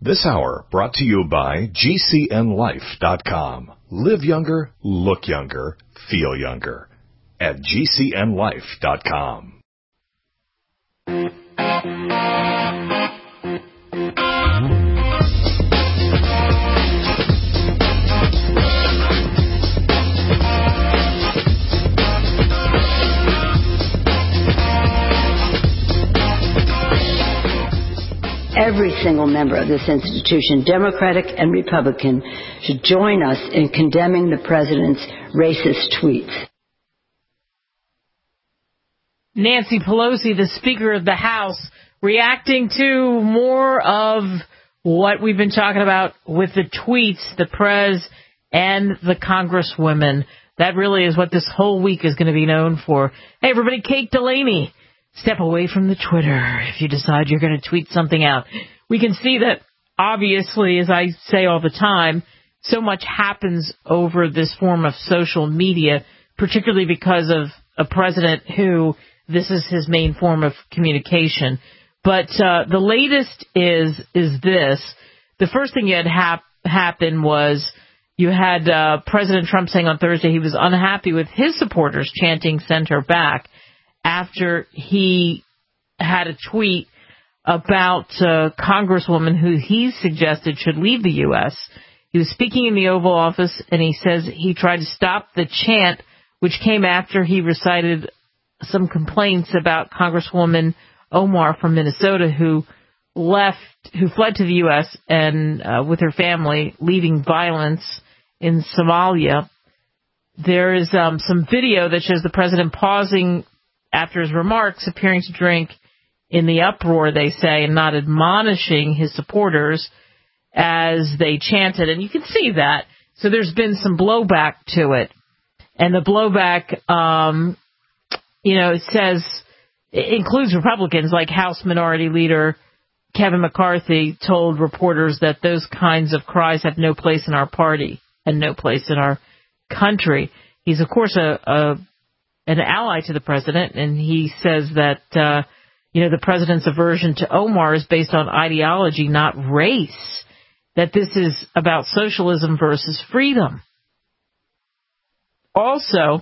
This hour brought to you by GCNLife.com. Live younger, look younger, feel younger. At GCNLife.com. Every single member of this institution, Democratic and Republican, should join us in condemning the president's racist tweets. Nancy Pelosi, the Speaker of the House, reacting to more of what we've been talking about with the tweets, the prez, and the congresswomen. That really is what this whole week is going to be known for. Hey, everybody, Kate Delaney. Step away from the Twitter if you decide you're going to tweet something out. We can see that, obviously, as I say all the time, so much happens over this form of social media, particularly because of a president who this is his main form of communication. But the latest is this. The first thing that happened was you had President Trump saying on Thursday he was unhappy with his supporters chanting "Send her back" after he had a tweet about a congresswoman who he suggested should leave the U.S. He was speaking in the Oval Office, and he says he tried to stop the chant, which came after he recited some complaints about Congresswoman Omar from Minnesota, who fled to the U.S. and with her family, leaving violence in Somalia. There is some video that shows the president pausing after his remarks, appearing to drink in the uproar, they say, and not admonishing his supporters as they chanted. And you can see that. So there's been some blowback to it. And the blowback, it says, it includes Republicans, like House Minority Leader Kevin McCarthy told reporters that those kinds of cries have no place in our party and no place in our country. He's, of course, an ally to the president, and he says that, the president's aversion to Omar is based on ideology, not race, that this is about socialism versus freedom. Also,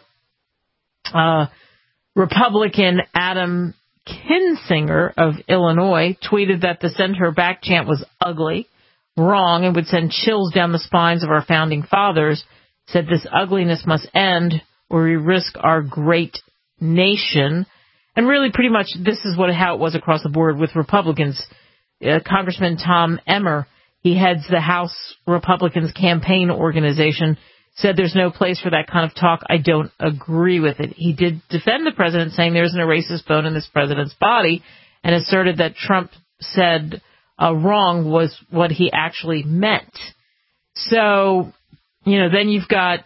Republican Adam Kinzinger of Illinois tweeted that the "Send Her Back" chant was ugly, wrong, and would send chills down the spines of our founding fathers, said this ugliness must end or we risk our great nation. And really, pretty much, this is how it was across the board with Republicans. Congressman Tom Emmer, he heads the House Republicans campaign organization, said there's no place for that kind of talk. I don't agree with it. He did defend the president, saying there isn't a racist bone in this president's body, and asserted that Trump said wrong was what he actually meant. So, then you've got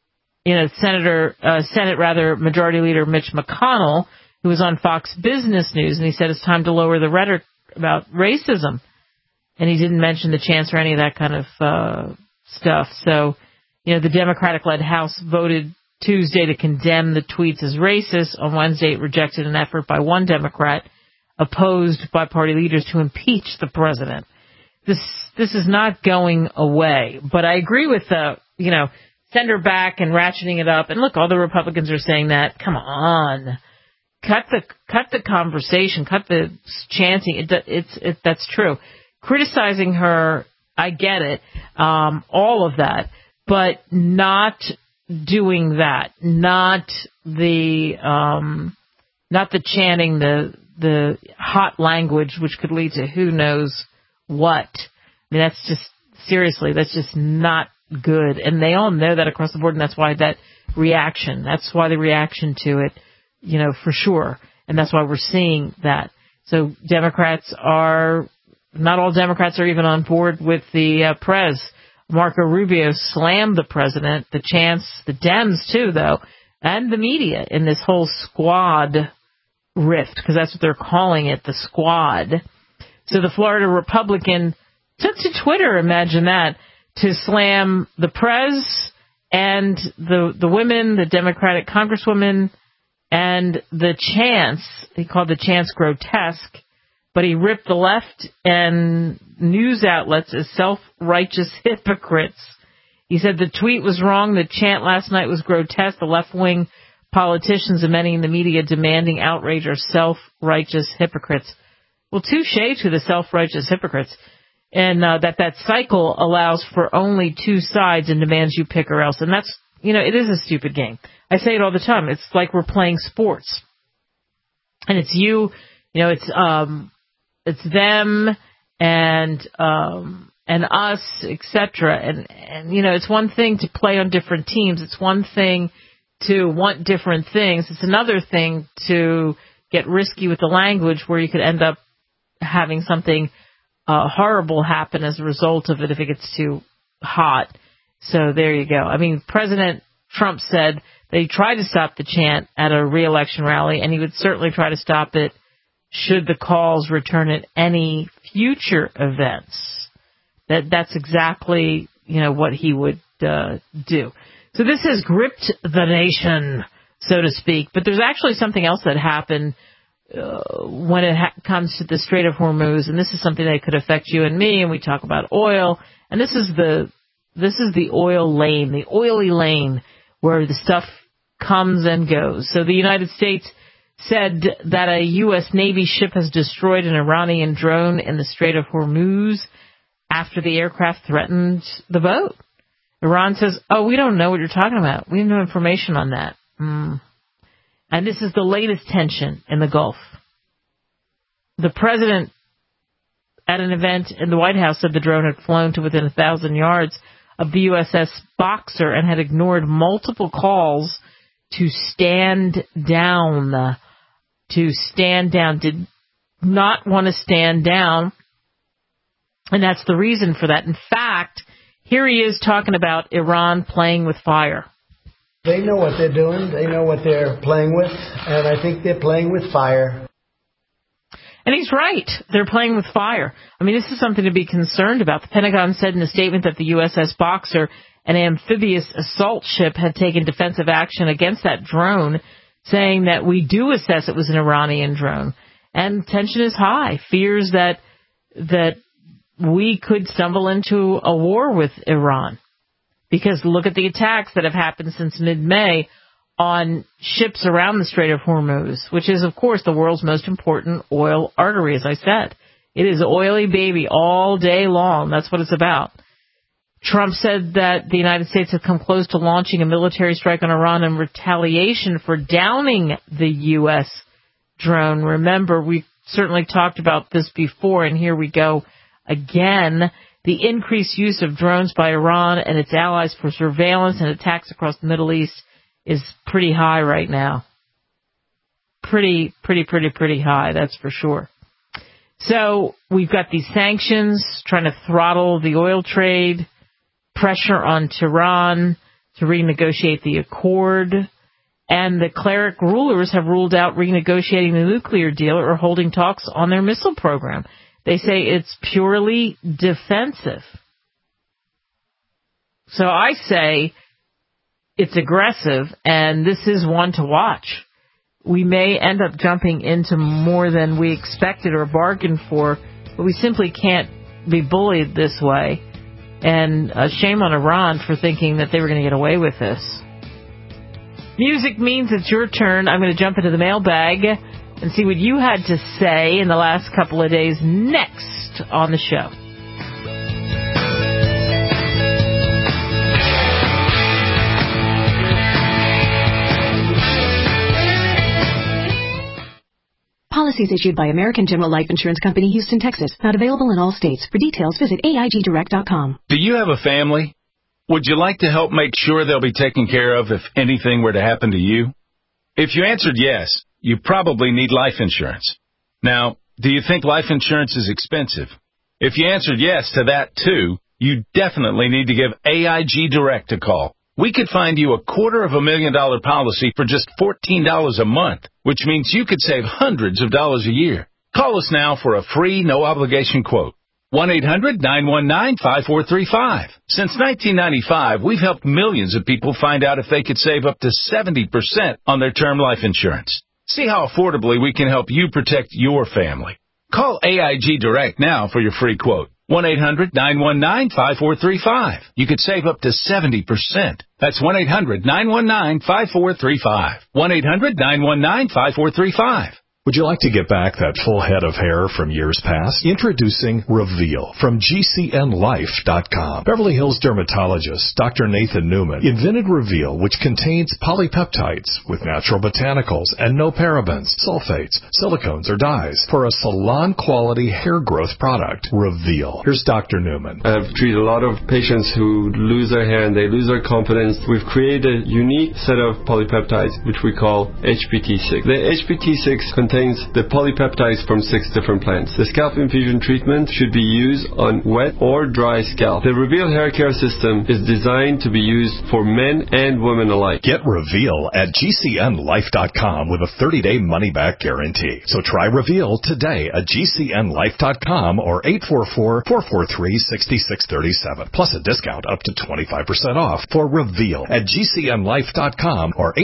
Senate Majority Leader Mitch McConnell, who was on Fox Business News, and he said it's time to lower the rhetoric about racism. And he didn't mention the chance or any of that kind of stuff. So, the Democratic-led House voted Tuesday to condemn the tweets as racist. On Wednesday, it rejected an effort by one Democrat, opposed by party leaders, to impeach the president. This is not going away. But I agree with send her back and ratcheting it up. And look, all the Republicans are saying that. Come on. Cut the conversation, cut the chanting. That's true. Criticizing her, I get it, all of that, but not doing that, not the chanting, the hot language, which could lead to who knows what. I mean, that's just not good, and they all know that across the board, and that's why the reaction to it. For sure. And that's why we're seeing that. So not all Democrats are even on board with the prez. Marco Rubio slammed the president, the Dems too, though, and the media in this whole squad rift, because that's what they're calling it, the squad. So the Florida Republican took to Twitter, imagine that, to slam the prez and the women, the Democratic congresswomen, and the chants. He called the chants grotesque, but he ripped the left and news outlets as self-righteous hypocrites. He said the tweet was wrong. The chant last night was grotesque. The left-wing politicians and many in the media demanding outrage are self-righteous hypocrites. Well, touche to the self-righteous hypocrites. And that cycle allows for only two sides and demands you pick or else. And that's, it is a stupid game. I say it all the time. It's like we're playing sports. And it's it's them and us, etc. And it's one thing to play on different teams. It's one thing to want different things. It's another thing to get risky with the language where you could end up having something horrible happen as a result of it if it gets too hot. So there you go. I mean, President Trump said that he tried to stop the chant at a re-election rally, and he would certainly try to stop it should the calls return at any future events. That's exactly, what he would do. So this has gripped the nation, so to speak. But there's actually something else that happened when it comes to the Strait of Hormuz, and this is something that could affect you and me. And we talk about oil, and this is the oil lane, the oily lane where the stuff comes and goes. So the United States said that a U.S. Navy ship has destroyed an Iranian drone in the Strait of Hormuz after the aircraft threatened the boat. Iran says, we don't know what you're talking about. We have no information on that. And this is the latest tension in the Gulf. The president at an event in the White House said the drone had flown to within 1,000 yards of the USS Boxer and had ignored multiple calls to stand down. Did not want to stand down. And that's the reason for that. In fact, here he is talking about Iran playing with fire. They know what they're doing. They know what they're playing with. And I think they're playing with fire. And he's right. They're playing with fire. I mean, this is something to be concerned about. The Pentagon said in a statement that the USS Boxer, an amphibious assault ship, had taken defensive action against that drone, saying that we do assess it was an Iranian drone. And tension is high. Fears that we could stumble into a war with Iran. Because look at the attacks that have happened since mid-May on ships around the Strait of Hormuz, which is, of course, the world's most important oil artery, as I said. It is oily baby all day long. That's what it's about. Trump said that the United States had come close to launching a military strike on Iran in retaliation for downing the U.S. drone. Remember, we certainly talked about this before, and here we go again. The increased use of drones by Iran and its allies for surveillance and attacks across the Middle East is pretty high right now. Pretty high, that's for sure. So we've got these sanctions trying to throttle the oil trade, pressure on Tehran to renegotiate the accord, and the cleric rulers have ruled out renegotiating the nuclear deal or holding talks on their missile program. They say it's purely defensive. So I say it's aggressive, and this is one to watch. We may end up jumping into more than we expected or bargained for, but we simply can't be bullied this way. And shame on Iran for thinking that they were going to get away with this. Music means it's your turn. I'm going to jump into the mailbag and see what you had to say in the last couple of days next on the show. Policies issued by American General Life Insurance Company, Houston, Texas. Not available in all states. For details, visit AIGdirect.com. Do you have a family? Would you like to help make sure they'll be taken care of if anything were to happen to you? If you answered yes, you probably need life insurance. Now, do you think life insurance is expensive? If you answered yes to that too, you definitely need to give AIG Direct a call. We could find you a $250,000 policy for just $14 a month, which means you could save hundreds of dollars a year. Call us now for a free, no-obligation quote. 1-800-919-5435. Since 1995, we've helped millions of people find out if they could save up to 70% on their term life insurance. See how affordably we can help you protect your family. Call AIG Direct now for your free quote. 1-800-919-5435. You could save up to 70%. That's 1-800-919-5435. 1-800-919-5435. Would you like to get back that full head of hair from years past? Introducing Reveal from GCNLife.com. Beverly Hills dermatologist Dr. Nathan Newman invented Reveal, which contains polypeptides with natural botanicals and no parabens, sulfates, silicones, or dyes for a salon-quality hair growth product. Reveal. Here's Dr. Newman. I've treated a lot of patients who lose their hair and they lose their confidence. We've created a unique set of polypeptides, which we call HPT6. The HPT6 contains the polypeptides from 6 different plants. The scalp infusion treatment should be used on wet or dry scalp. The Reveal hair care system is designed to be used for men and women alike. Get Reveal at GCNLife.com with a 30-day money-back guarantee. So try Reveal today at GCNLife.com or 844-443-6637. Plus a discount up to 25% off for Reveal at GCNLife.com or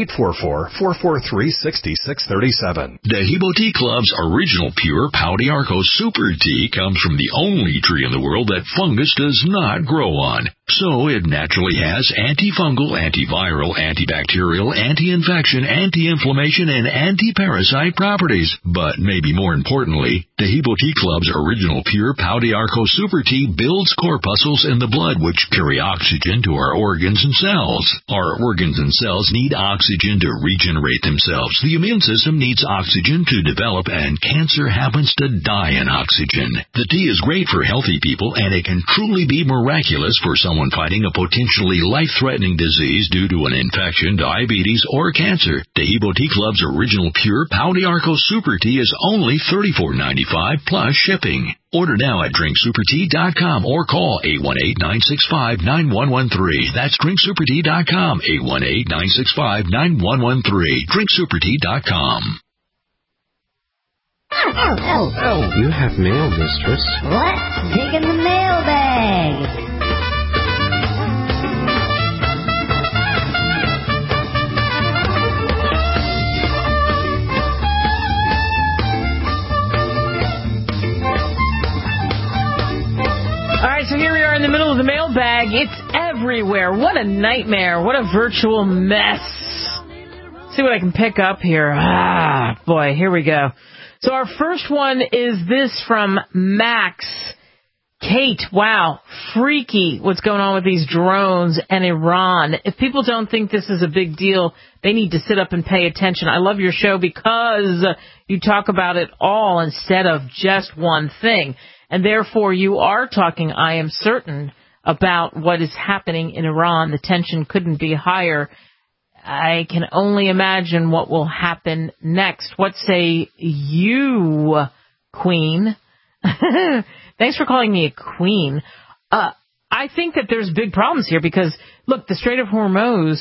844-443-6637. Tea Club's original pure Pau d'Arco Super Tea comes from the only tree in the world that fungus does not grow on. So it naturally has antifungal, antiviral, antibacterial, anti-infection, anti-inflammation, and anti-parasite properties. But maybe more importantly, Tahibo Tea Club's original pure Pau d'Arco Super Tea builds corpuscles in the blood which carry oxygen to our organs and cells. Our organs and cells need oxygen to regenerate themselves. The immune system needs oxygen to develop, and cancer happens to die in oxygen. The tea is great for healthy people, and it can truly be miraculous for someone fighting a potentially life-threatening disease due to an infection, diabetes, or cancer. Tahibo Tea Club's original pure Pau d'Arco Super Tea is only $34.95 plus shipping. Order now at drinksupertea.com or call 818-965-9113. That's drinksupertea.com, 818-965-9113. drinksupertea.com. Oh, you have mail, mistress. What? Dig in the mailbag. All right, so here we are in the middle of the mailbag. It's everywhere. What a nightmare. What a virtual mess. See what I can pick up here. Ah, boy, here we go. So our first one is this from Max. Kate, wow, freaky what's going on with these drones and Iran. If people don't think this is a big deal, they need to sit up and pay attention. I love your show because you talk about it all instead of just one thing. And therefore, you are talking, I am certain, about what is happening in Iran. The tension couldn't be higher. I can only imagine what will happen next. What say you, Queen? Thanks for calling me a queen. I think that there's big problems here because, look, the Strait of Hormuz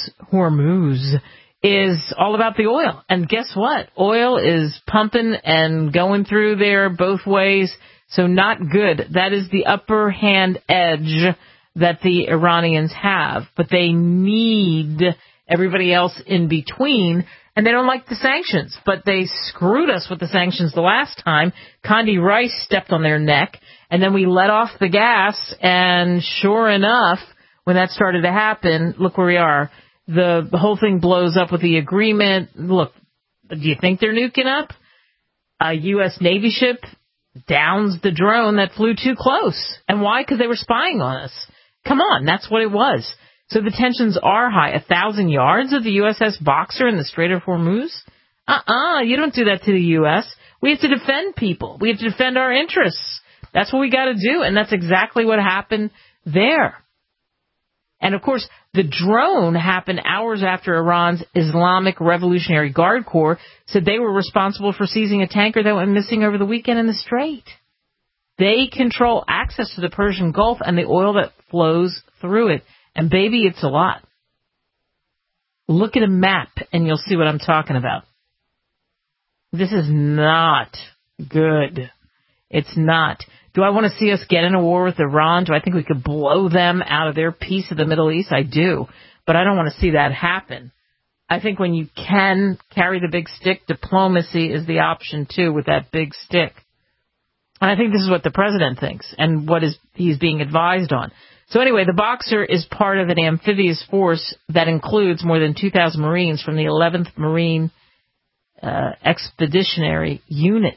is all about the oil. And guess what? Oil is pumping and going through there both ways, so not good. That is the upper hand edge that the Iranians have. But they need everybody else in between, and they don't like the sanctions. But they screwed us with the sanctions the last time. Condi Rice stepped on their neck, and then we let off the gas, and sure enough, when that started to happen, look where we are. The whole thing blows up with the agreement. Look, do you think they're nuking up? A U.S. Navy ship downs the drone that flew too close. And why? Because they were spying on us. Come on, that's what it was. So the tensions are high. 1,000 yards of the USS Boxer in the Strait of Hormuz? You don't do that to the U.S. We have to defend people. We have to defend our interests. That's what we got to do, and that's exactly what happened there. And, of course, the drone happened hours after Iran's Islamic Revolutionary Guard Corps said they were responsible for seizing a tanker that went missing over the weekend in the Strait. They control access to the Persian Gulf and the oil that flows through it. And, baby, it's a lot. Look at a map, and you'll see what I'm talking about. This is not good. It's not. Do I want to see us get in a war with Iran? Do I think we could blow them out of their piece of the Middle East? I do. But I don't want to see that happen. I think when you can carry the big stick, diplomacy is the option, too, with that big stick. And I think this is what the president thinks and what he's being advised on. So anyway, the Boxer is part of an amphibious force that includes more than 2,000 Marines from the 11th Marine Expeditionary Unit.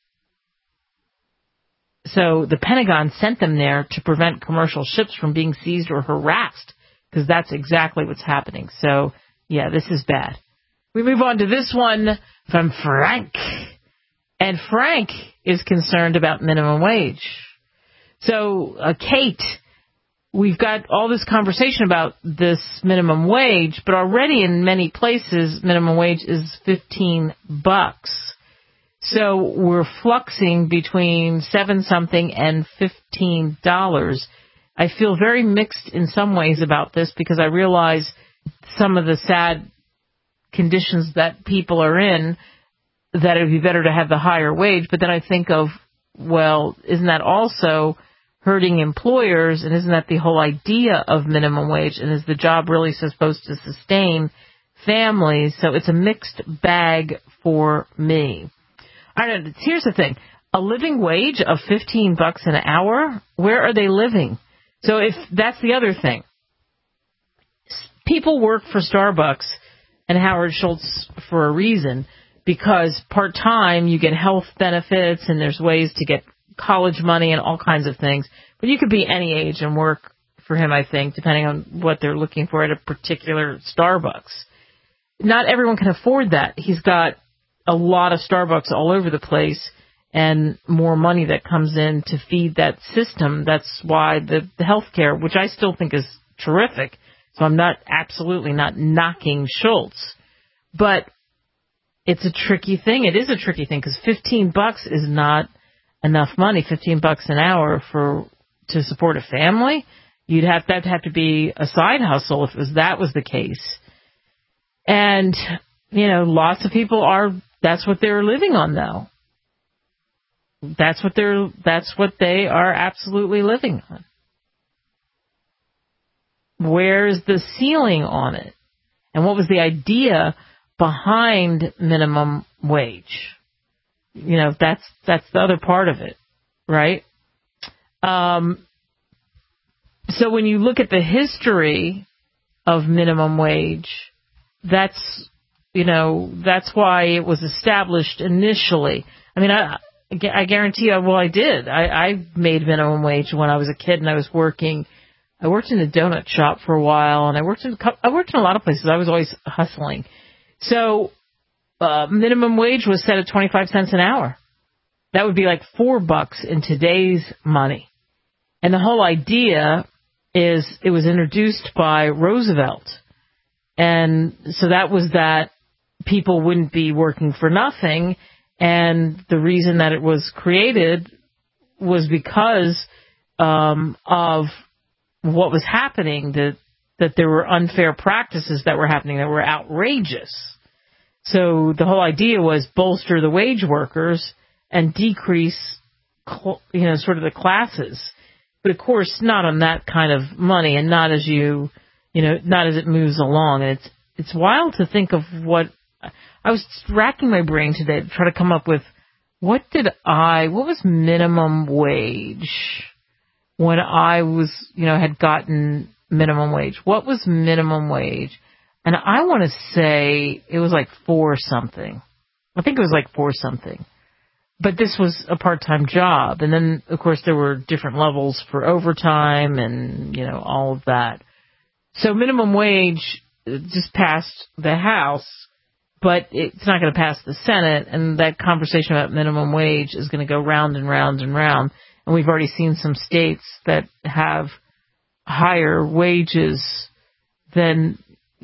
So the Pentagon sent them there to prevent commercial ships from being seized or harassed, because that's exactly what's happening. So, yeah, this is bad. We move on to this one from Frank. And Frank is concerned about minimum wage. So, Kate, we've got all this conversation about this minimum wage, but already in many places, minimum wage is $15. So we're fluxing between $7-something and $15. I feel very mixed in some ways about this because I realize some of the sad conditions that people are in, that it would be better to have the higher wage. But then I think of, well, isn't that also hurting employers, and isn't that the whole idea of minimum wage, and is the job really supposed to sustain families? So it's a mixed bag for me. All right, here's the thing. A living wage of $15 an hour, where are they living? So if that's the other thing. People work for Starbucks and Howard Schultz for a reason, because part-time you get health benefits and there's ways to get college money and all kinds of things. But you could be any age and work for him, I think, depending on what they're looking for at a particular Starbucks. Not everyone can afford that. He's got a lot of Starbucks all over the place and more money that comes in to feed that system. That's why the health care, which I still think is terrific, so I'm absolutely not knocking Schultz, but it's a tricky thing. It is a tricky thing because $15 is not enough money. $15 an hour to support a family. You'd have to be a side hustle if that was the case. And lots of people that's what they're living on, though. That's what they are absolutely living on. Where's the ceiling on it? And what was the idea behind minimum wage? That's the other part of it, right? So when you look at the history of minimum wage, that's why it was established initially. I mean, I guarantee you, I did. I made minimum wage when I was a kid and I was working. I worked in a donut shop for a while, and I worked in a lot of places. I was always hustling. So minimum wage was set at 25 cents an hour. That would be like $4 in today's money. And the whole idea is it was introduced by Roosevelt. And so that was that people wouldn't be working for nothing. And the reason that it was created was because of what was happening, that there were unfair practices that were happening that were outrageous. So the whole idea was bolster the wage workers and decrease, sort of the classes. But of course, not on that kind of money, and not as not as it moves along. And it's wild to think of what I was racking my brain today to try to come up with. What was minimum wage when I was, had gotten minimum wage? What was minimum wage? And I want to say it was like $4 something. I think it was like $4 something. But this was a part-time job. And then, of course, there were different levels for overtime and, all of that. So minimum wage just passed the House, but it's not going to pass the Senate. And that conversation about minimum wage is going to go round and round and round. And we've already seen some states that have higher wages than,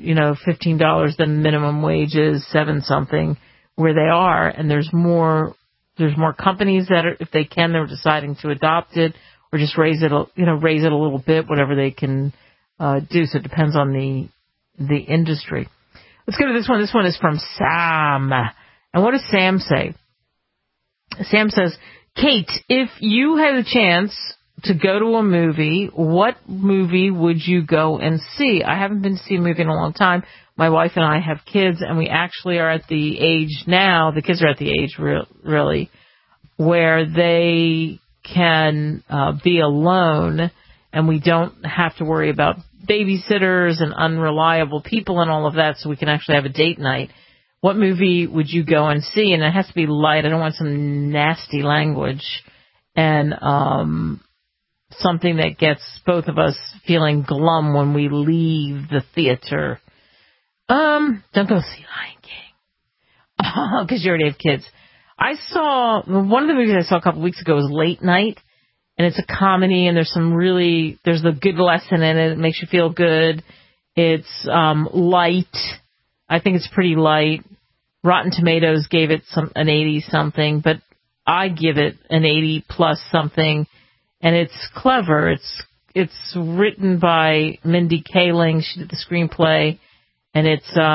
$15 than minimum wage is, 7 something, where they are. And there's more companies that are, if they can, they're deciding to adopt it or just raise it a little bit, whatever they can do. So it depends on the industry. Let's go to this one. This one is from Sam. And what does Sam say? Sam says, Kate, if you had a chance to go to a movie, what movie would you go and see? I haven't been to see a movie in a long time. My wife and I have kids, and we actually are at the age now, the kids are at the age really, where they can be alone, and we don't have to worry about babysitters and unreliable people and all of that, so we can actually have a date night. What movie would you go and see? And it has to be light. I don't want some nasty language and something that gets both of us feeling glum when we leave the theater. Don't go see Lion King because you already have kids. I saw one of the movies I saw a couple weeks ago was Late Night, and it's a comedy, and there's a good lesson in it. It makes you feel good. It's light. I think it's pretty light. Rotten Tomatoes gave it an 80-something, but I give it an 80+ something, and it's clever. It's written by Mindy Kaling. She did the screenplay, and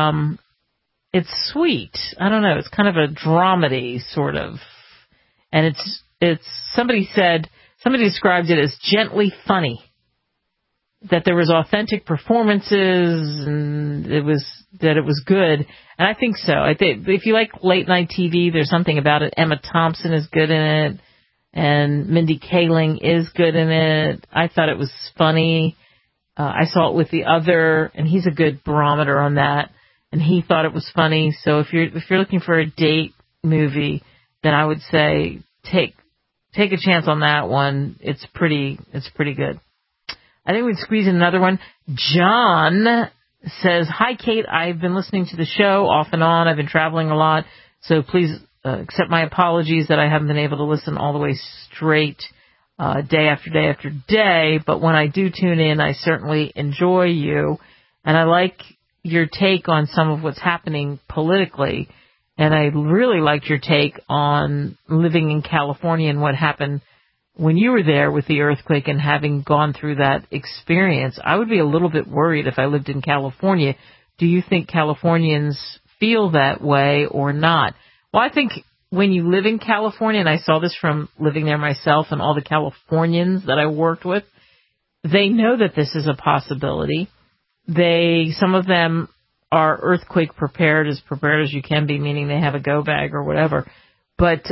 it's sweet. I don't know. It's kind of a dramedy sort of, and it's somebody described it as gently funny. That there was authentic performances and it was good, and I think so. I think if you like late night TV, there's something about it. Emma Thompson is good in it, and Mindy Kaling is good in it. I thought it was funny. I saw it with the other, and he's a good barometer on that, and he thought it was funny. So if you're looking for a date movie, then I would say take a chance on that one. It's pretty good. I think we'd squeeze in another one. John says, "Hi, Kate. I've been listening to the show off and on. I've been traveling a lot, so please accept my apologies that I haven't been able to listen all the way straight day after day after day. But when I do tune in, I certainly enjoy you. And I like your take on some of what's happening politically. And I really liked your take on living in California and what happened when you were there with the earthquake and having gone through that experience. I would be a little bit worried if I lived in California. Do you think Californians feel that way or not?" Well, I think when you live in California, and I saw this from living there myself and all the Californians that I worked with, they know that this is a possibility. Some of them are earthquake prepared as you can be, meaning they have a go bag or whatever. But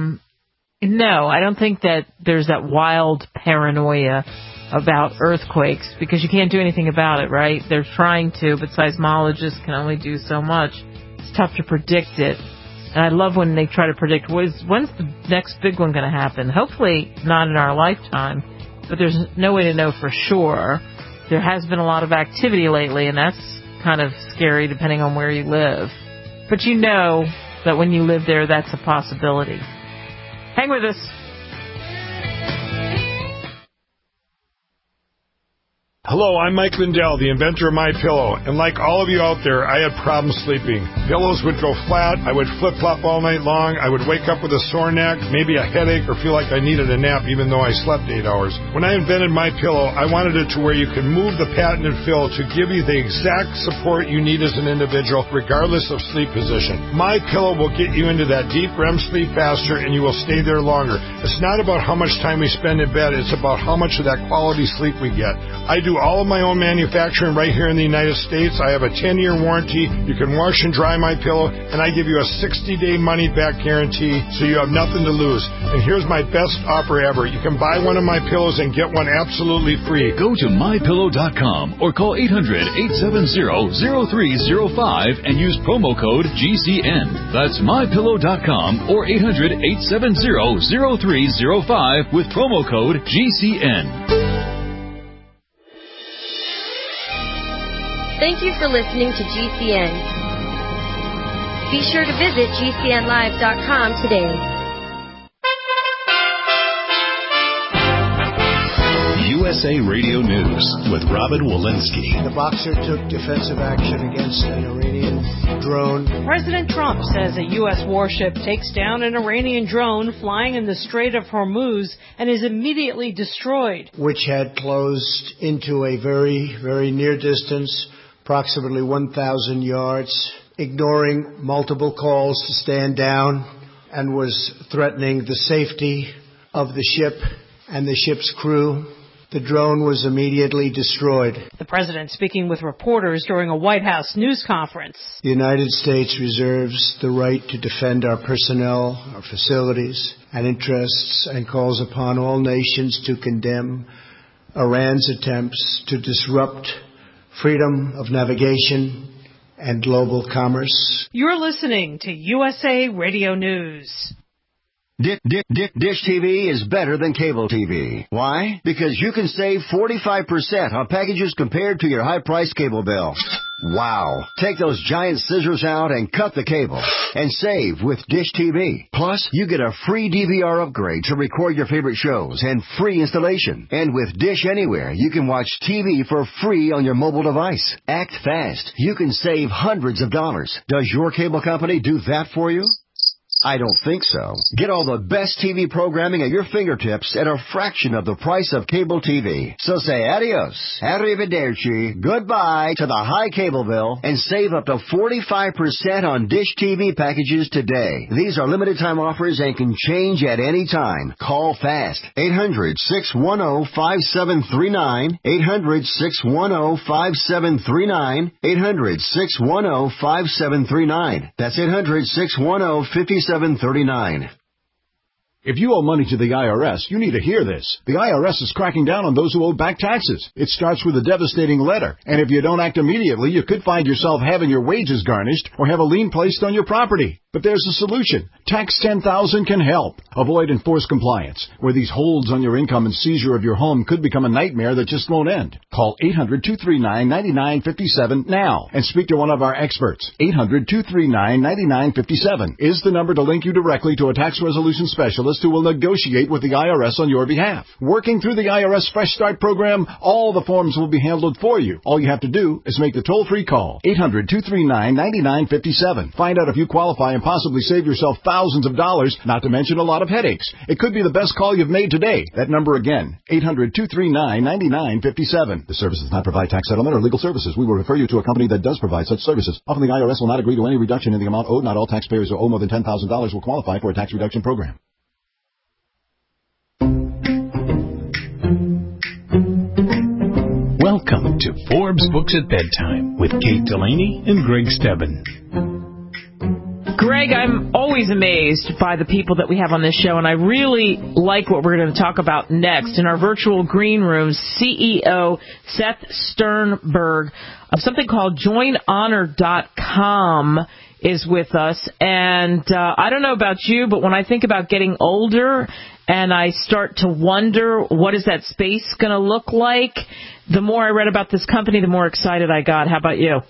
no, I don't think that there's that wild paranoia about earthquakes because you can't do anything about it, right? They're trying to, but seismologists can only do so much. It's tough to predict it. And I love when they try to predict when's the next big one going to happen. Hopefully not in our lifetime, but there's no way to know for sure. There has been a lot of activity lately, and that's kind of scary depending on where you live. But you know that when you live there, that's a possibility. Hang with us. Hello, I'm Mike Lindell, the inventor of MyPillow, and like all of you out there, I had problems sleeping. Pillows would go flat, I would flip-flop all night long, I would wake up with a sore neck, maybe a headache, or feel like I needed a nap even though I slept 8 hours. When I invented MyPillow, I wanted it to where you can move the patented fill to give you the exact support you need as an individual, regardless of sleep position. MyPillow will get you into that deep REM sleep faster, and you will stay there longer. It's not about how much time we spend in bed, it's about how much of that quality sleep we get. I do all of my own manufacturing right here in the United States. I have a 10-year warranty. You can wash and dry my pillow, and I give you a 60-day money-back guarantee, so you have nothing to lose. And here's my best offer ever. You can buy one of my pillows and get one absolutely free. Go to MyPillow.com or call 800-870-0305 and use promo code GCN. That's MyPillow.com or 800-870-0305 with promo code GCN. Thank you for listening to GCN. Be sure to visit GCNlive.com today. USA Radio News with Robin Walensky. The boxer took defensive action against an Iranian drone. President Trump says a U.S. warship takes down an Iranian drone flying in the Strait of Hormuz and is immediately destroyed. Which had closed into a very, very near distance, approximately 1,000 yards, ignoring multiple calls to stand down, and was threatening the safety of the ship and the ship's crew. The drone was immediately destroyed. The president speaking with reporters during a White House news conference. The United States reserves the right to defend our personnel, our facilities, and interests, and calls upon all nations to condemn Iran's attempts to disrupt freedom of navigation and global commerce. You're listening to USA Radio News. Dish TV is better than cable TV. Why? Because you can save 45% on packages compared to your high-priced cable bill. Wow. Take those giant scissors out and cut the cable and save with Dish TV. Plus, you get a free DVR upgrade to record your favorite shows and free installation. And with Dish Anywhere, you can watch TV for free on your mobile device. Act fast. You can save hundreds of dollars. Does your cable company do that for you? I don't think so. Get all the best TV programming at your fingertips at a fraction of the price of cable TV. So say adios, arrivederci, goodbye to the high cable bill and save up to 45% on Dish TV packages today. These are limited time offers and can change at any time. Call fast. 800-610-5739. 800-610-5739. 800-610-5739. That's 800-610-5739. 739. If you owe money to the IRS, you need to hear this. The IRS is cracking down on those who owe back taxes. It starts with a devastating letter, and if you don't act immediately, you could find yourself having your wages garnished or have a lien placed on your property. But there's a solution. Tax 10,000 can help. Avoid enforced compliance, where these holds on your income and seizure of your home could become a nightmare that just won't end. Call 800-239-9957 now and speak to one of our experts. 800-239-9957 is the number to link you directly to a tax resolution specialist who will negotiate with the IRS on your behalf. Working through the IRS Fresh Start program, all the forms will be handled for you. All you have to do is make the toll-free call. 800-239-9957. Find out if you qualify and possibly save yourself thousands of dollars, not to mention a lot of headaches. It could be the best call you've made today. That number again, 800-239-9957. The service does not provide tax settlement or legal services. We will refer you to a company that does provide such services. Often the IRS will not agree to any reduction in the amount owed. Not all taxpayers who owe more than $10,000 will qualify for a tax reduction program. Welcome to Forbes Books at Bedtime with Kate Delaney and Greg Stebbin. Greg, I'm always amazed by the people that we have on this show, and I really like what we're going to talk about next. In our virtual green room, CEO Seth Sternberg of something called JoinHonor.com is with us. And I don't know about you, but when I think about getting older and I start to wonder what is that space going to look like, the more I read about this company, the more excited I got. How about you?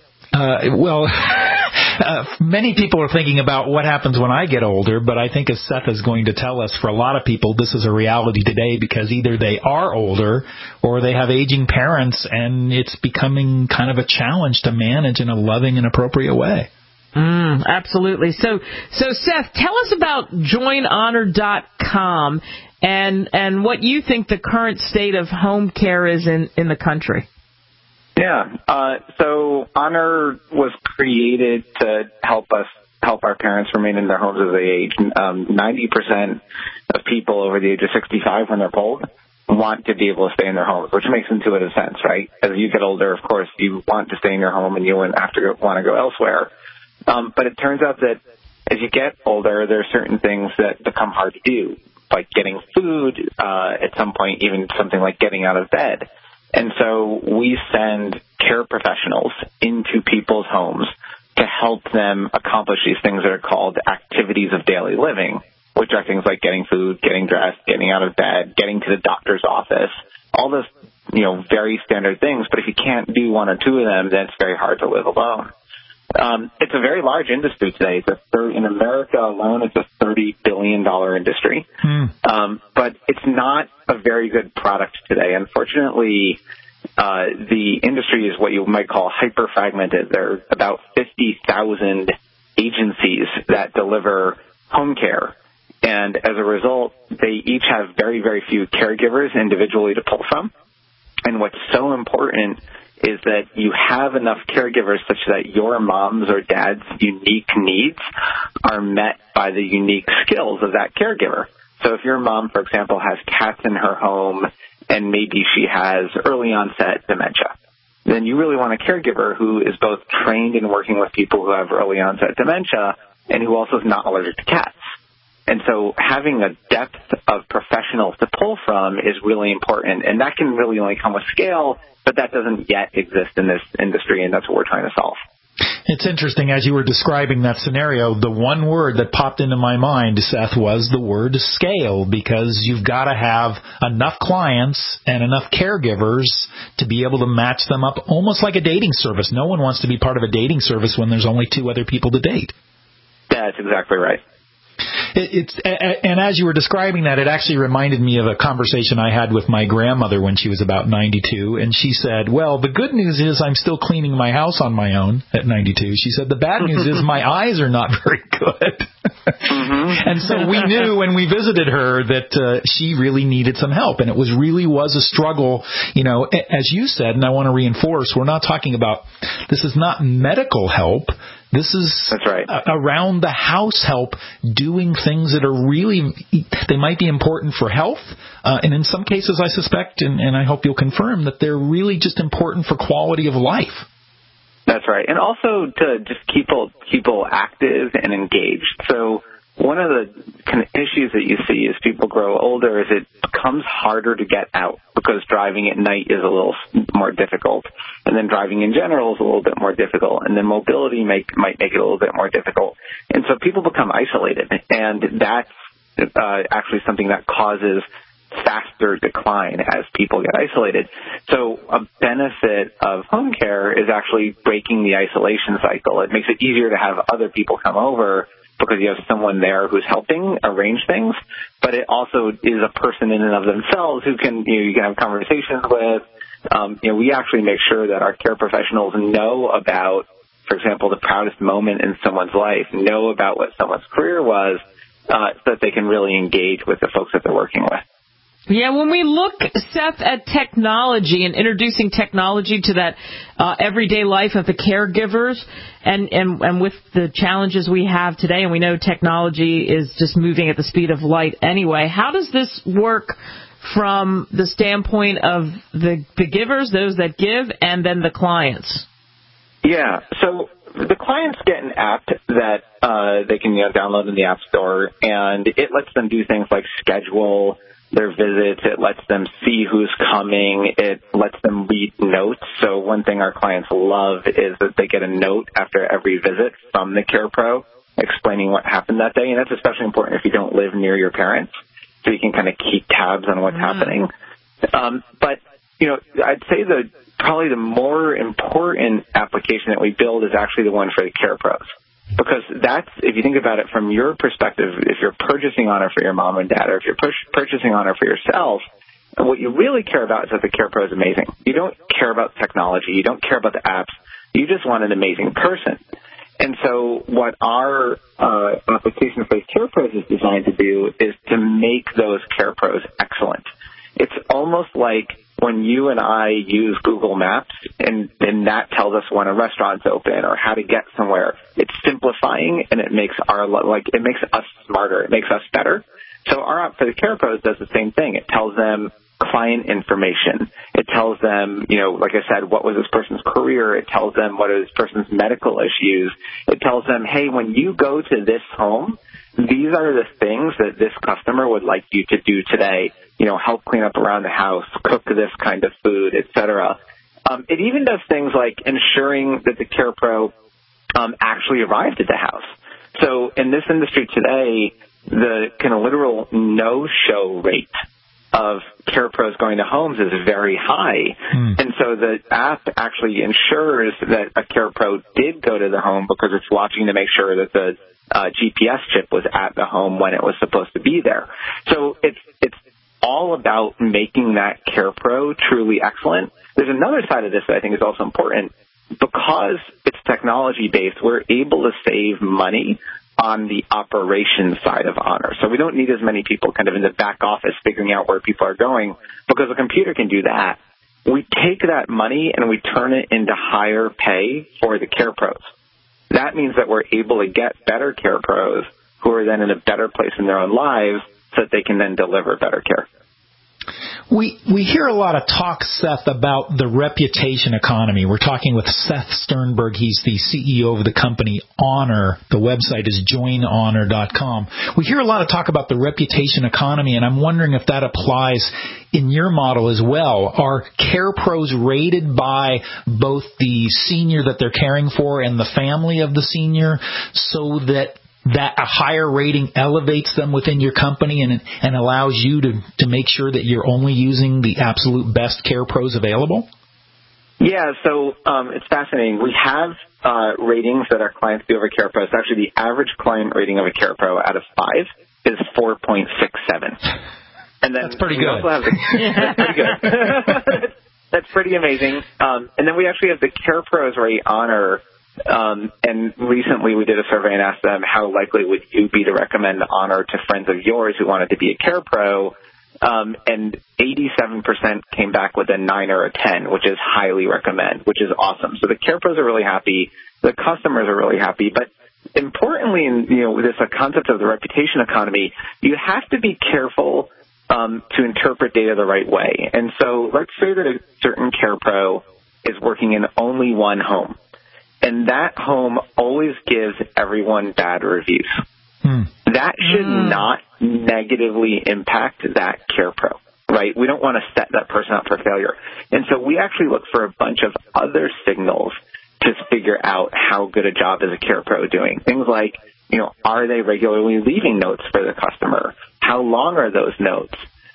Many people are thinking about what happens when I get older, but I think as Seth is going to tell us, for a lot of people, this is a reality today because either they are older or they have aging parents, and it's becoming kind of a challenge to manage in a loving and appropriate way. Absolutely. So Seth, tell us about JoinHonor.com and what you think the current state of home care is in the country. Yeah. So Honor was created to help our parents remain in their homes as they age. 90% of people over the age of 65 when they're old want to be able to stay in their homes, which makes intuitive sense, right? As you get older, of course, you want to stay in your home and you wouldn't have to want to go elsewhere. But it turns out that as you get older, there are certain things that become hard to do, like getting food, at some point, even something like getting out of bed. And so we send care professionals into people's homes to help them accomplish these things that are called activities of daily living, which are things like getting food, getting dressed, getting out of bed, getting to the doctor's office, all those, very standard things. But if you can't do one or two of them, then it's very hard to live alone. It's a very large industry today. In America alone, it's a $30 billion industry. But it's not a very good product today. Unfortunately, the industry is what you might call hyper-fragmented. There are about 50,000 agencies that deliver home care. And as a result, they each have very, very few caregivers individually to pull from. And what's so important is that you have enough caregivers such that your mom's or dad's unique needs are met by the unique skills of that caregiver. So if your mom, for example, has cats in her home and maybe she has early onset dementia. Then you really want a caregiver who is both trained in working with people who have early onset dementia and who also is not allergic to cats. And so having a depth of professionals to pull from is really important, and that can really only come with scale, but that doesn't yet exist in this industry, and that's what we're trying to solve. It's interesting, as you were describing that scenario, the one word that popped into my mind, Seth, was the word scale, because you've got to have enough clients and enough caregivers to be able to match them up, almost like a dating service. No one wants to be part of a dating service when there's only 2 other people to date. That's exactly right. And as you were describing that, it actually reminded me of a conversation I had with my grandmother when she was about 92, and she said, well, the good news is I'm still cleaning my house on my own at 92. She said, the bad news is my eyes are not very good. And so we knew when we visited her that she really needed some help, and it was a struggle, as you said, and I want to reinforce, we're not talking about, this is not medical help. This is around the house help, doing things that are really, they might be important for health, and in some cases I suspect, and I hope you'll confirm, that they're really just important for quality of life. That's right. And also to just keep people active and engaged. So one of the kind of issues that you see as people grow older is it becomes harder to get out because driving at night is a little more difficult, and then driving in general is a little bit more difficult, and then mobility might make it a little bit more difficult. And so people become isolated, and that's actually something that causes faster decline as people get isolated. So a benefit of home care is actually breaking the isolation cycle. It makes it easier to have other people come over because you have someone there who's helping arrange things, but it also is a person in and of themselves who can you can have conversations with. We actually make sure that our care professionals know about, for example, the proudest moment in someone's life, know about what someone's career was, so that they can really engage with the folks that they're working with. Yeah, when we look, Seth, at technology and introducing technology to that everyday life of the caregivers, and with the challenges we have today, and we know technology is just moving at the speed of light anyway, how does this work from the standpoint of the givers, those that give, and then the clients? Yeah, so the clients get an app that they can download in the App Store, and it lets them do things like schedule their visits. It lets them see who's coming. It lets them read notes. So one thing our clients love is that they get a note after every visit from the care pro explaining what happened that day. And that's especially important if you don't live near your parents, so you can kind of keep tabs on what's happening. But, I'd say probably the more important application that we build is actually the one for the care pros. Because that's, if you think about it from your perspective, if you're purchasing Honor for your mom and dad, or if you're purchasing Honor for yourself, what you really care about is that the care pro is amazing. You don't care about technology. You don't care about the apps. You just want an amazing person. And so what our application for care pros is designed to do is to make those care pros excellent. It's almost like when you and I use Google Maps and that tells us when a restaurant's open or how to get somewhere. It's simplifying, and it makes it makes us smarter. It makes us better. So our app for the care pros does the same thing. It tells them client information. It tells them, like I said, what was this person's career? It tells them what are this person's medical issues. It tells them, hey, when you go to this home, these are the things that this customer would like you to do today. Help clean up around the house, cook this kind of food, etc. It even does things like ensuring that the care pro actually arrived at the house. So in this industry today, the kind of literal no-show rate of care pros going to homes is very high. And so the app actually ensures that a care pro did go to the home because it's watching to make sure that the GPS chip was at the home when it was supposed to be there. So it's all about making that care pro truly excellent. There's another side of this that I think is also important. Because it's technology-based, we're able to save money on the operations side of Honor. So we don't need as many people kind of in the back office figuring out where people are going, because a computer can do that. We take that money and we turn it into higher pay for the care pros. That means that we're able to get better care pros who are then in a better place in their own lives so that they can then deliver better care. We hear a lot of talk, Seth, about the reputation economy. We're talking with Seth Sternberg. He's the CEO of the company Honor. The website is joinhonor.com. We hear a lot of talk about the reputation economy, and I'm wondering if that applies in your model as well. Are care pros rated by both the senior that they're caring for and the family of the senior so that a higher rating elevates them within your company and allows you to make sure that you're only using the absolute best care pros available? Yeah, so it's fascinating. We have ratings that our clients do of a care pro. So actually the average client rating of a care pro out of 5 is 4.67. And then that's pretty good. Also have that's pretty good. That's pretty amazing. And then we actually have the care pros rate Honor. And recently we did a survey and asked them how likely would you be to recommend Honor to friends of yours who wanted to be a care pro. And 87% came back with a 9 or a 10, which is highly recommend, which is awesome. So the care pros are really happy. The customers are really happy. But importantly, with this concept of the reputation economy, you have to be careful to interpret data the right way. And so let's say that a certain care pro is working in only one home, and that home always gives everyone bad reviews. That should not negatively impact that care pro, right? We don't want to set that person up for failure. And so we actually look for a bunch of other signals to figure out how good a job is a care pro doing. Things like, are they regularly leaving notes for the customer? How long are those notes?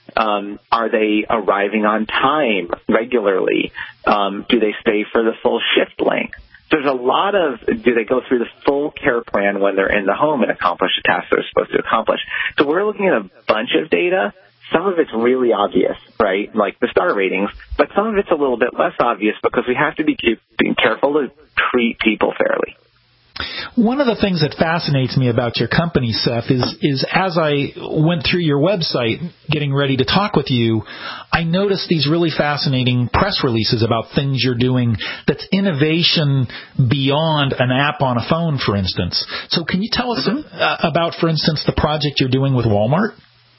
Are they arriving on time regularly? Do they stay for the full shift length? There's a lot of, do they go through the full care plan when they're in the home and accomplish the tasks they're supposed to accomplish? So we're looking at a bunch of data. Some of it's really obvious, right, like the star ratings, but some of it's a little bit less obvious because we have to be careful to treat people fairly. One of the things that fascinates me about your company, Seth, is as I went through your website getting ready to talk with you, I noticed these really fascinating press releases about things you're doing that's innovation beyond an app on a phone, for instance. So can you tell us about, for instance, the project you're doing with Walmart?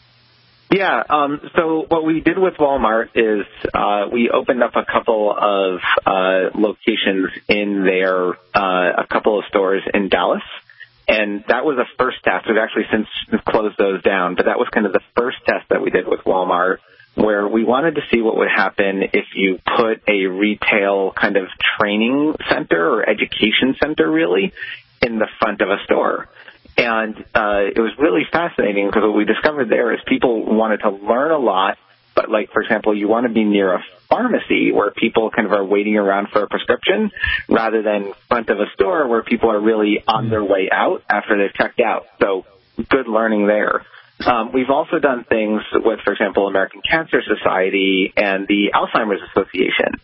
Yeah, so what we did with Walmart is we opened up a couple of locations in there, a couple of stores in Dallas, and that was a first test. We've actually since closed those down, but that was kind of the first test that we did with Walmart, where we wanted to see what would happen if you put a retail kind of training center or education center, really, in the front of a store. And it was really fascinating because what we discovered there is people wanted to learn a lot, but like, for example, you want to be near a pharmacy where people kind of are waiting around for a prescription rather than front of a store where people are really on their way out after they've checked out. So good learning there. We've also done things with, for example, American Cancer Society and the Alzheimer's Association.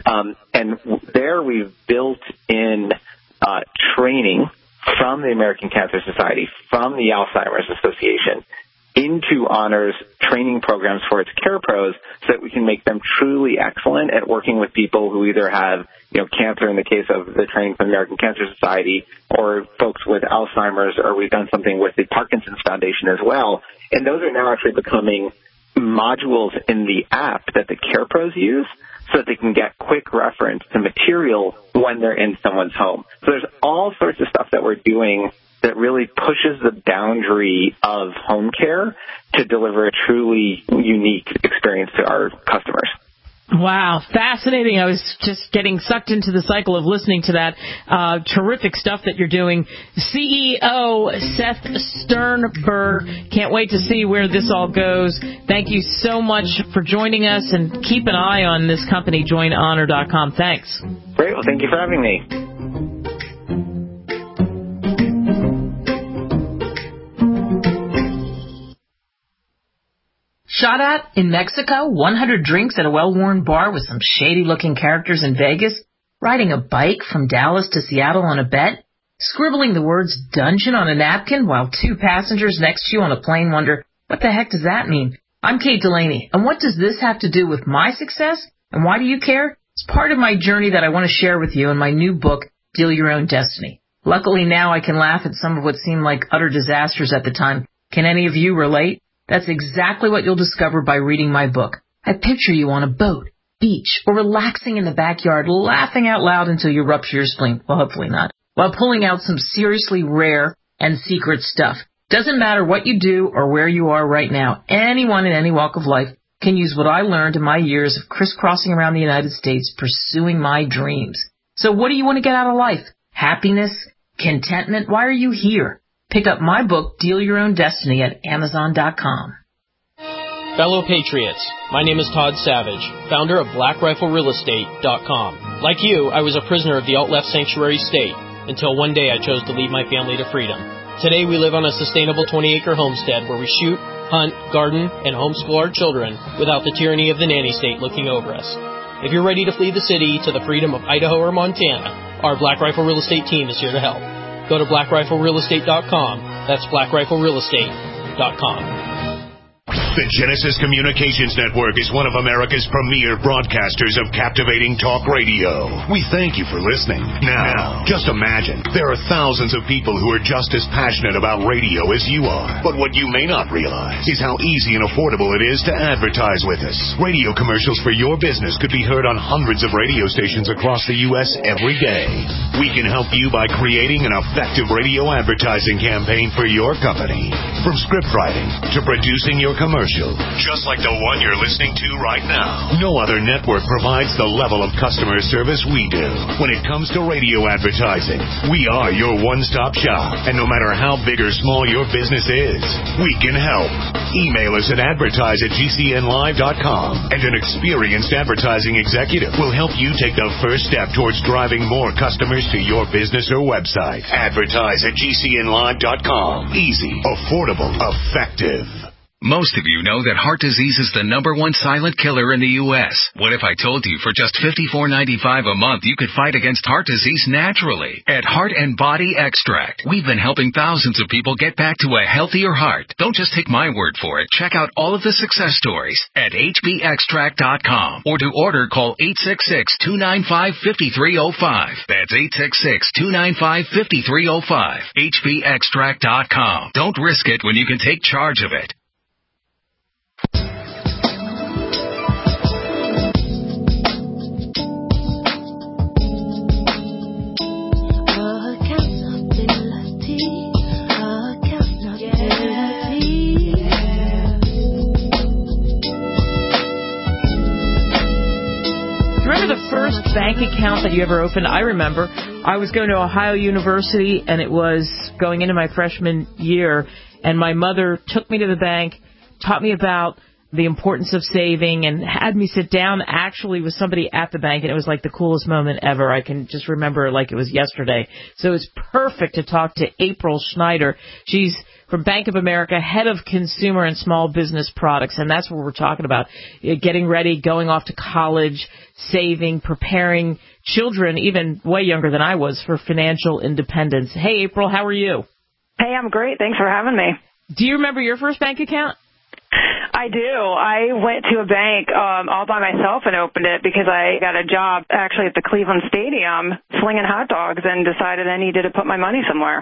And there we've built in training from the American Cancer Society, from the Alzheimer's Association, into Honor's training programs for its care pros so that we can make them truly excellent at working with people who either have, cancer in the case of the training from the American Cancer Society, or folks with Alzheimer's, or we've done something with the Parkinson's Foundation as well. And those are now actually becoming modules in the app that the care pros use so that they can get quick reference to material when they're in someone's home. So there's all sorts of stuff that we're doing that really pushes the boundary of home care to deliver a truly unique experience to our customers. Wow, fascinating. I was just getting sucked into the cycle of listening to that. Terrific stuff that you're doing. CEO Seth Sternberg. Can't wait to see where this all goes. Thank you so much for joining us, and keep an eye on this company, joinhonor.com. Thanks. Great. Well, thank you for having me. Shot at in Mexico, 100 drinks at a well-worn bar with some shady-looking characters in Vegas, riding a bike from Dallas to Seattle on a bet, scribbling the words dungeon on a napkin while 2 passengers next to you on a plane wonder, what the heck does that mean? I'm Kate Delaney, and what does this have to do with my success, and why do you care? It's part of my journey that I want to share with you in my new book, Deal Your Own Destiny. Luckily now I can laugh at some of what seemed like utter disasters at the time. Can any of you relate? That's exactly what you'll discover by reading my book. I picture you on a boat, beach, or relaxing in the backyard, laughing out loud until you rupture your spleen. Well, hopefully not. While pulling out some seriously rare and secret stuff. Doesn't matter what you do or where you are right now. Anyone in any walk of life can use what I learned in my years of crisscrossing around the United States pursuing my dreams. So what do you want to get out of life? Happiness? Contentment? Why are you here? Pick up my book, Deal Your Own Destiny, at Amazon.com. Fellow Patriots, my name is Todd Savage, founder of BlackRifleRealEstate.com. Like you, I was a prisoner of the alt-left sanctuary state until one day I chose to lead my family to freedom. Today we live on a sustainable 20-acre homestead where we shoot, hunt, garden, and homeschool our children without the tyranny of the nanny state looking over us. If you're ready to flee the city to the freedom of Idaho or Montana, our Black Rifle Real Estate team is here to help. Go to BlackRifleRealEstate.com. That's BlackRifleRealEstate.com. The Genesis Communications Network is one of America's premier broadcasters of captivating talk radio. We thank you for listening. Now, just imagine, there are thousands of people who are just as passionate about radio as you are. But what you may not realize is how easy and affordable it is to advertise with us. Radio commercials for your business could be heard on hundreds of radio stations across the U.S. every day. We can help you by creating an effective radio advertising campaign for your company. From script writing to producing your commercial, just like the one you're listening to right now. No other network provides the level of customer service we do. When it comes to radio advertising, we are your one-stop shop. And no matter how big or small your business is, we can help. Email us at advertise@gcnlive.com, and an experienced advertising executive will help you take the first step towards driving more customers to your business or website. Advertise@gcnlive.com. Easy, affordable, effective. Most of you know that heart disease is the #1 silent killer in the U.S. What if I told you for just $54.95 a month you could fight against heart disease naturally? At Heart and Body Extract, we've been helping thousands of people get back to a healthier heart. Don't just take my word for it. Check out all of the success stories at hbextract.com, or to order, call 866-295-5305. That's 866-295-5305. hbextract.com. Don't risk it when you can take charge of it. Bank account that you ever opened? I remember I was going to Ohio University, and it was going into my freshman year, and my mother took me to the bank, taught me about the importance of saving, and had me sit down actually with somebody at the bank, and it was like the coolest moment ever. I can just remember it like it was yesterday. So it's perfect to talk to April Schneider. She's from Bank of America, head of consumer and small business products, and that's what we're talking about. Getting ready, going off to college, saving, preparing children, even way younger than I was, for financial independence. Hey, April, how are you? Hey, I'm great. Thanks for having me. Do you remember your first bank account? I do. I went to a bank all by myself and opened it because I got a job actually at the Cleveland Stadium slinging hot dogs and decided I needed to put my money somewhere.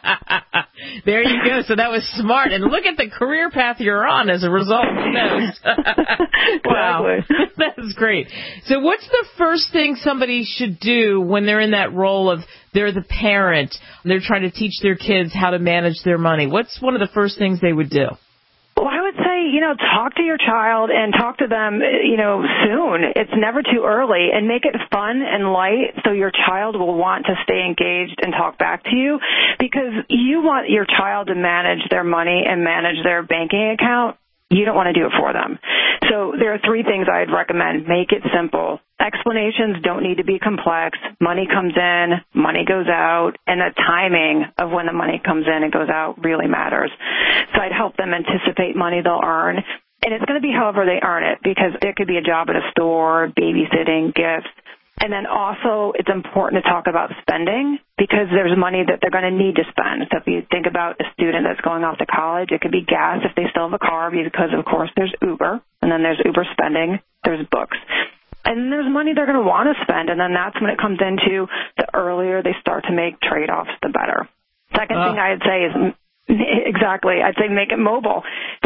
There you go. So that was smart. And look at the career path you're on as a result. Who knows? Wow. That's great. So what's the first thing somebody should do when they're in that role of they're the parent, they're trying to teach their kids how to manage their money? What's one of the first things they would do? Well, I would say, talk to your child and talk to them, soon. It's never too early, and make it fun and light so your child will want to stay engaged and talk back to you, because you want your child to manage their money and manage their banking account. You don't want to do it for them. So there are 3 things I'd recommend. Make it simple. Explanations don't need to be complex. Money comes in, money goes out, and the timing of when the money comes in and goes out really matters. So I'd help them anticipate money they'll earn. And it's going to be however they earn it, because it could be a job at a store, babysitting, gifts. And then also it's important to talk about spending, because there's money that they're going to need to spend. So if you think about a student that's going off to college, it could be gas if they still have a car, because, of course, there's Uber, and then there's Uber spending, there's books. And there's money they're going to want to spend, and then that's when it comes into the earlier they start to make trade-offs, the better. Second thing I'd say is, exactly, I'd say make it mobile.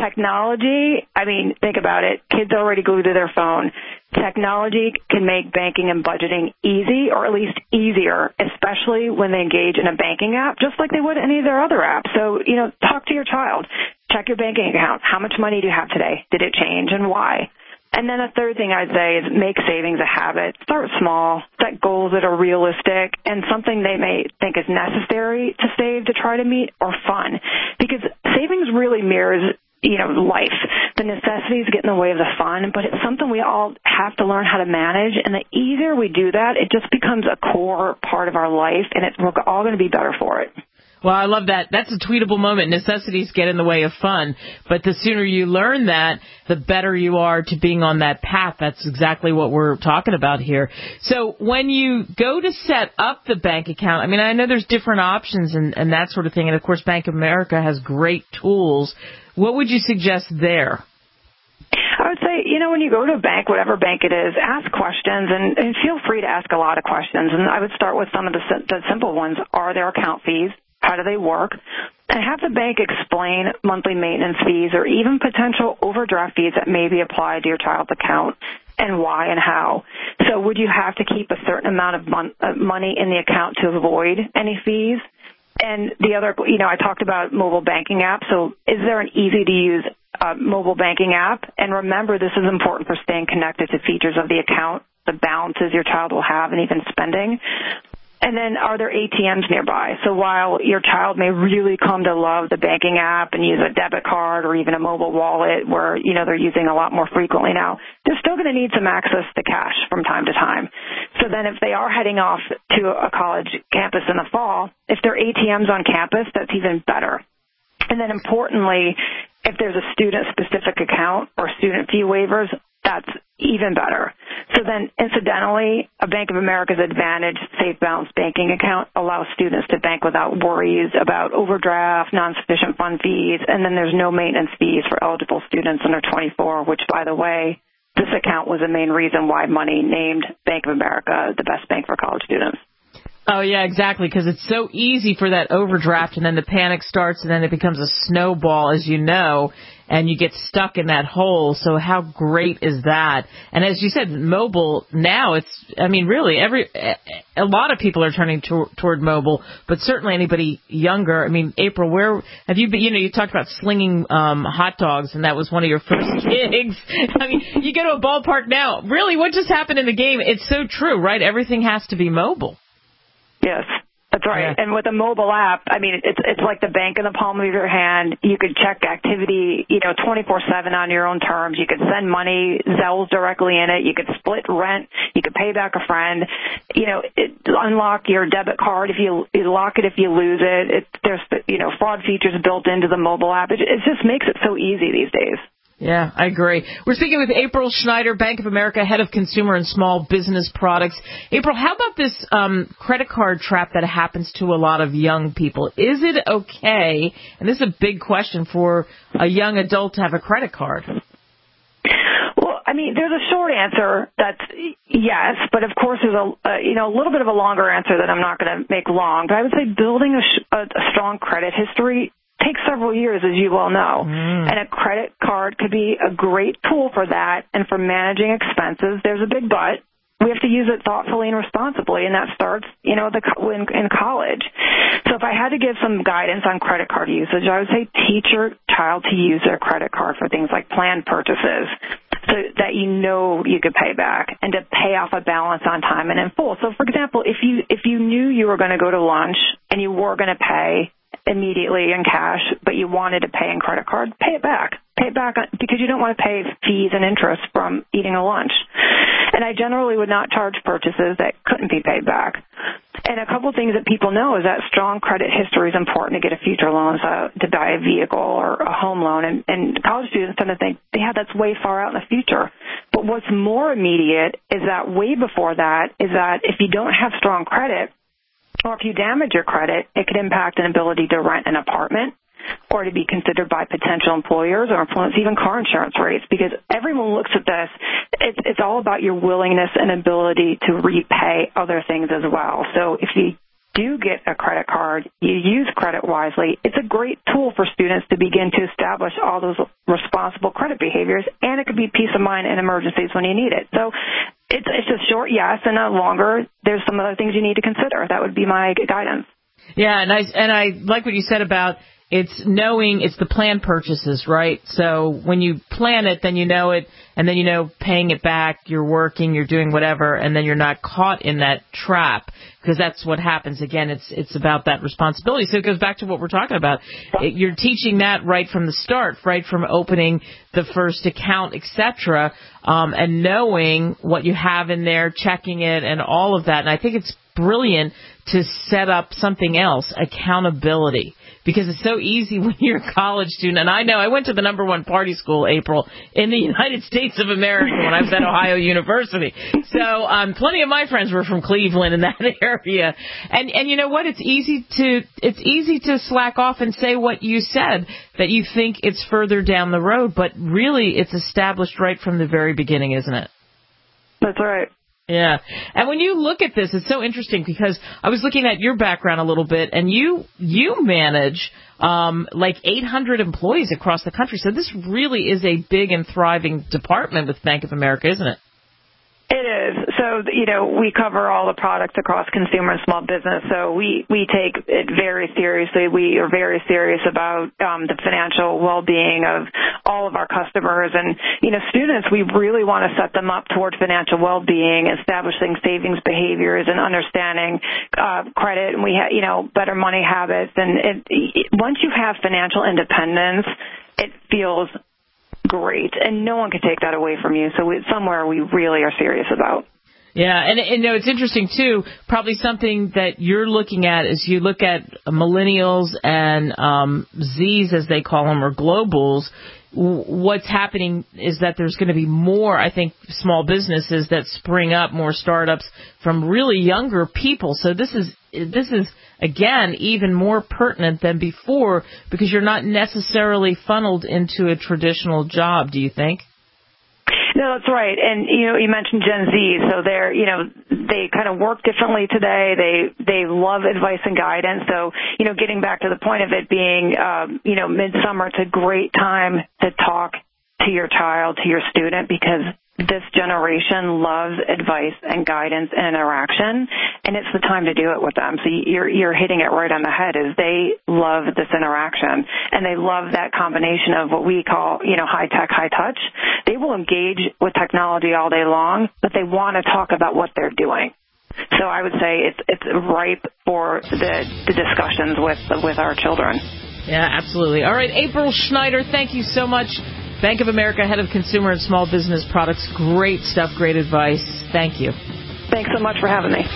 Technology, I mean, think about it. Kids are already glued to their phone. Technology can make banking and budgeting easy, or at least easier, especially when they engage in a banking app, just like they would any of their other apps. So, talk to your child. Check your banking account. How much money do you have today? Did it change, and why? And then a third thing I'd say is make savings a habit. Start small. Set goals that are realistic and something they may think is necessary to save to try to meet, or fun. Because savings really mirrors life. The necessities get in the way of the fun, but it's something we all have to learn how to manage. And the easier we do that, it just becomes a core part of our life, and we're all going to be better for it. Well, I love that. That's a tweetable moment. Necessities get in the way of fun. But the sooner you learn that, the better you are to being on that path. That's exactly what we're talking about here. So when you go to set up the bank account, I mean, I know there's different options and that sort of thing. And, of course, Bank of America has great tools. What would you suggest there? I would say, when you go to a bank, whatever bank it is, ask questions and feel free to ask a lot of questions. And I would start with some of the simple ones. Are there account fees? How do they work? And have the bank explain monthly maintenance fees or even potential overdraft fees that may be applied to your child's account, and why and how. So would you have to keep a certain amount of money in the account to avoid any fees? And the other, I talked about mobile banking apps. So is there an easy-to-use mobile banking app? And remember, this is important for staying connected to features of the account, the balances your child will have, and even spending. And then are there ATMs nearby? So while your child may really come to love the banking app and use a debit card or even a mobile wallet where, they're using a lot more frequently now, they're still going to need some access to cash from time to time. So then if they are heading off to a college campus in the fall, if there are ATMs on campus, that's even better. And then importantly, if there's a student-specific account or student fee waivers, that's even better. So then, incidentally, a Bank of America's Advantage Safe Balance banking account allows students to bank without worries about overdraft, non-sufficient fund fees, and then there's no maintenance fees for eligible students under 24, which, by the way, this account was the main reason why Money named Bank of America the best bank for college students. Oh, yeah, exactly, because it's so easy for that overdraft, and then the panic starts, and then it becomes a snowball, as you know, and you get stuck in that hole. So how great is that? And as you said, mobile now, really, a lot of people are turning toward mobile, but certainly anybody younger. I mean, April, where have you been? You talked about slinging hot dogs, and that was one of your first gigs. I mean, you go to a ballpark now. Really, what just happened in the game? It's so true, right? Everything has to be mobile. Yes, that's right. Yeah. And with a mobile app, it's like the bank in the palm of your hand. You could check activity, 24/7 on your own terms. You could send money, Zells directly in it. You could split rent. You could pay back a friend. Unlock your debit card if you lock it if you lose it. There's fraud features built into the mobile app. It just makes it so easy these days. Yeah, I agree. We're speaking with April Schneider, Bank of America, Head of Consumer and Small Business Products. April, how about this credit card trap that happens to a lot of young people? Is it okay, and this is a big question, for a young adult to have a credit card? Well, there's a short answer that's yes, but of course there's a little bit of a longer answer that I'm not going to make long. But I would say building a strong credit history takes several years, as you well know. And a credit card could be a great tool for that. And for managing expenses, there's a big but. We have to use it thoughtfully and responsibly, and that starts, in college. So if I had to give some guidance on credit card usage, I would say teach your child to use their credit card for things like planned purchases, so that you could pay back, and to pay off a balance on time and in full. So, for example, if you knew you were going to go to lunch and you were going to pay immediately in cash, but you wanted to pay in credit card, pay it back. Pay it back because you don't want to pay fees and interest from eating a lunch. And I generally would not charge purchases that couldn't be paid back. And a couple of things that people know is that strong credit history is important to get a future loan, to buy a vehicle or a home loan. And college students tend to think, yeah, that's way far out in the future. But what's more immediate is that way before that is that if you don't have strong credit, or if you damage your credit, it could impact an ability to rent an apartment or to be considered by potential employers or influence even car insurance rates, because everyone looks at this. It's all about your willingness and ability to repay other things as well. So if you do get a credit card, you use credit wisely, it's a great tool for students to begin to establish all those responsible credit behaviors, and it could be peace of mind in emergencies when you need it. So it's a short yes and a longer, there's some other things you need to consider. That would be my guidance. Yeah, and I like what you said about it's knowing it's the planned purchases, right? So when you plan it, then you know it, and then you know paying it back, you're working, you're doing whatever, and then you're not caught in that trap, because that's what happens. Again, it's about that responsibility. So it goes back to what we're talking about. You're teaching that right from the start, right from opening the first account, etc., and knowing what you have in there, checking it, and all of that. And I think it's brilliant to set up something else, accountability, because it's so easy when you're a college student. And I know I went to the #1 party school, April, in the United States of America when I was at Ohio University. So plenty of my friends were from Cleveland in that area. And you know what? It's easy to slack off and say what you said, that you think it's further down the road, but really it's established right from the very beginning, isn't it? That's right. Yeah. And when you look at this, it's so interesting because I was looking at your background a little bit, and you manage like 800 employees across the country. So this really is a big and thriving department with Bank of America, isn't it? It is. So, we cover all the products across consumer and small business. So we take it very seriously. We are very serious about the financial well-being of all of our customers. And, students, we really want to set them up toward financial well-being, establishing savings behaviors and understanding credit. And we have, better money habits. And once you have financial independence, it feels great, and no one can take that away from you. So it's somewhere we really are serious about. Yeah, and it's interesting, too, probably something that you're looking at is you look at millennials and Zs, as they call them, or globals. What's happening is that there's going to be more, I think, small businesses that spring up, more startups from really younger people. So this is again, even more pertinent than before because you're not necessarily funneled into a traditional job, do you think? No, that's right. And, you mentioned Gen Z, so they kind of work differently today. They love advice and guidance. So, getting back to the point of it being, midsummer, it's a great time to talk to your child, to your student, because this generation loves advice and guidance and interaction, and it's the time to do it with them. So you're hitting it right on the head, is they love this interaction, and they love that combination of what we call, high tech, high touch. They will engage with technology all day long, but they want to talk about what they're doing. So I would say it's ripe for the discussions with our children. Yeah, absolutely. All right, April Schneider, thank you so much. Bank of America, Head of Consumer and Small Business Products. Great stuff, great advice. Thank you. Thanks so much for having me.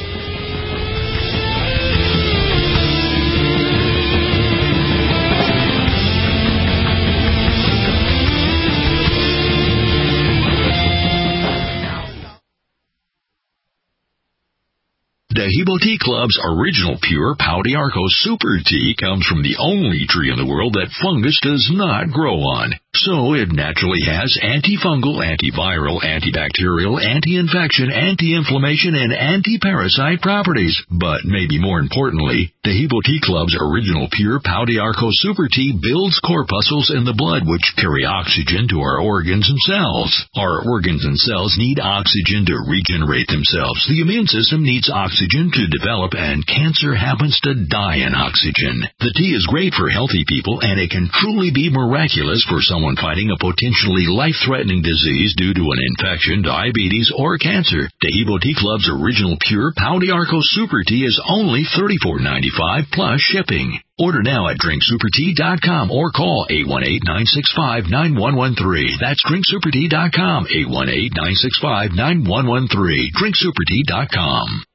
Taheebo Tea Club's original pure Pau d'Arco Super Tea comes from the only tree in the world that fungus does not grow on. So it naturally has antifungal, antiviral, antibacterial, anti-infection, anti-inflammation, and anti-parasite properties. But maybe more importantly, Taheebo Tea Club's original pure Pau d'Arco Super Tea builds corpuscles in the blood which carry oxygen to our organs and cells. Our organs and cells need oxygen to regenerate themselves. The immune system needs oxygen to develop, and cancer happens to die in oxygen. The tea is great for healthy people, and it can truly be miraculous for someone fighting a potentially life-threatening disease due to an infection, diabetes, or cancer. Taheebo Tea Club's original pure Pau d'Arco Super Tea is only $34.95 plus shipping. Order now at drinksupertea.com or call 818-965-9113. That's drinksupertea.com, 818-965-9113. drinksupertea.com.